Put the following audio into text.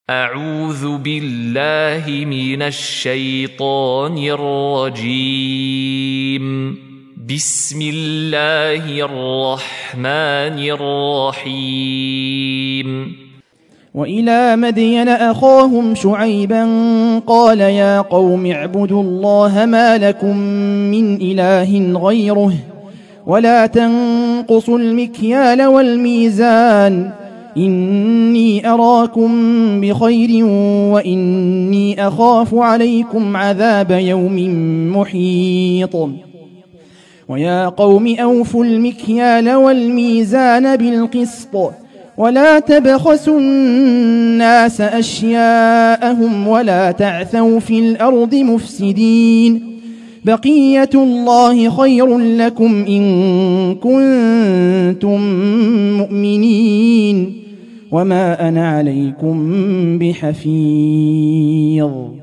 أعوذ بالله من الشيطان الرجيم. بسم الله الرحمن الرحيم. وإلى مدين أخاهم شعيبا قال يا قوم اعبدوا الله ما لكم من إله غيره ولا تنقصوا المكيال والميزان إني أراكم بخير وإني أخاف عليكم عذاب يوم محيط. ويا قوم أوفوا المكيال والميزان بالقسط ولا تبخسوا الناس أشياءهم ولا تعثوا في الأرض مفسدين بقية الله خير لكم إن كنتم مؤمنين وما أنا عليكم بحفيظ.